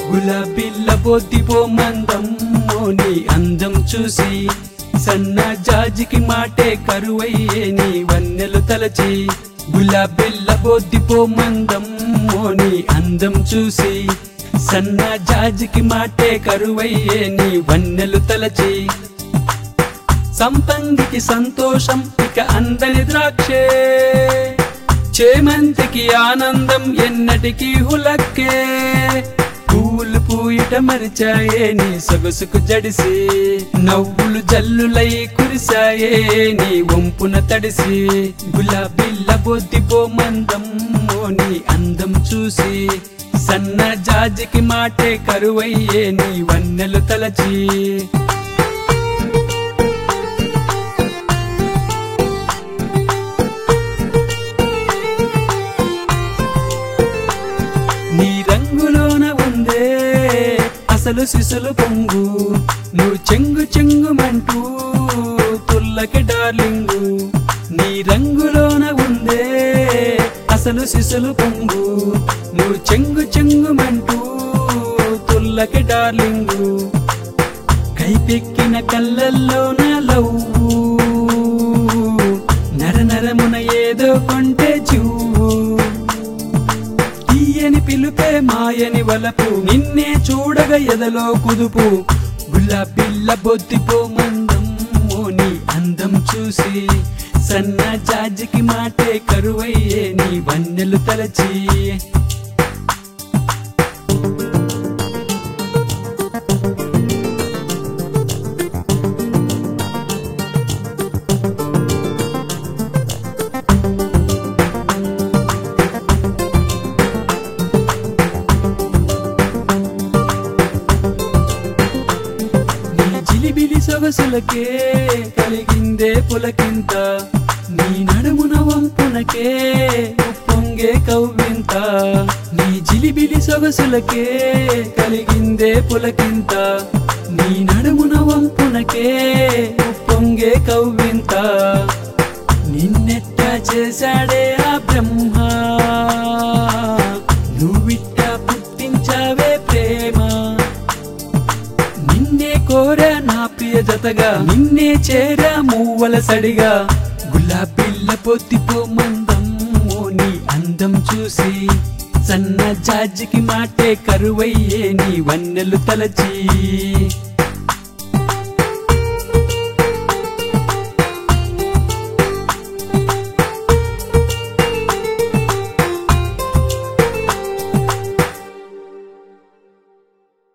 గులాబీల బొద్దిపో మందమ్మో నీ అందం చూసి సన్న జాజికి మాటే కరువయ్యే నీ వన్నెలు తలచి గులాబీల బొద్దిపో మందమ్మో నీ అందం చూసి సన్న జాజికి మాటే కరువయ్యే నీ వన్నెలు తలచి సంపంగికి సంతోషం ఇక అందని ద్రాక్షే చేమంతికి ఆనందం ఎన్నటికీ హులక్కే పూలు పూయట మరిచాయే నీ సొగసుకు జడిసి నవ్వులు జల్లులై కురిసాయే నీ వంపున తడిసి గులాబీల బొద్దిపో మందమ్మో నీ అందం చూసి సన్న జాజికి మాటే కరువయ్యే నీ వన్నెలు తలచి నీ రంగులోన ఉందే అసలు సిసలు పొంగు నువ్వు చెంగు చెంగుమంటూ తుల్లకి డార్లింగు నీ రంగులోన ఉందే అసలు సిసలు పొంగు నువ్వు చెంగు చెంగుమంటూ తుల్లకి డార్లింగు కైపెక్కిన కళ్ళల్లోన లవ్వు నరనరమున ఏదో కొంటే జువ్వు తీయని పిలుపే మాయని వలపు నిన్నే చూడగ ఎదలో కుదుపు గులాబీల బొద్దిపో మందమ్మో నీ అందం చూసి సన్న జాజికి మాటే కరువయ్యే నీ వన్నెలు తలచి జిలిబిలి సొగసులకే కలిగిందే పులకింత నీ నడుమున వంపునకే ఉప్పొంగే కవ్వింత నీ జిలిబిలి సొగసులకే కలిగిందే పులకింత నీ నడుమున వంపునకే ఉప్పొంగే కవ్వింత నిన్నెట్టా చేశాడే ఆ బ్రహ్మ నువ్విట్టా పుట్టించావే ప్రేమ నిన్నే కోరా నా ప్రియ జతగా నిన్నే చేరా మూవల సడిగా గులాబీల బొద్దిపో మందమ్మో నీ అందం చూసి సన్న జాజికి మాటే కరువయ్యే నీ వన్నెలు తలచి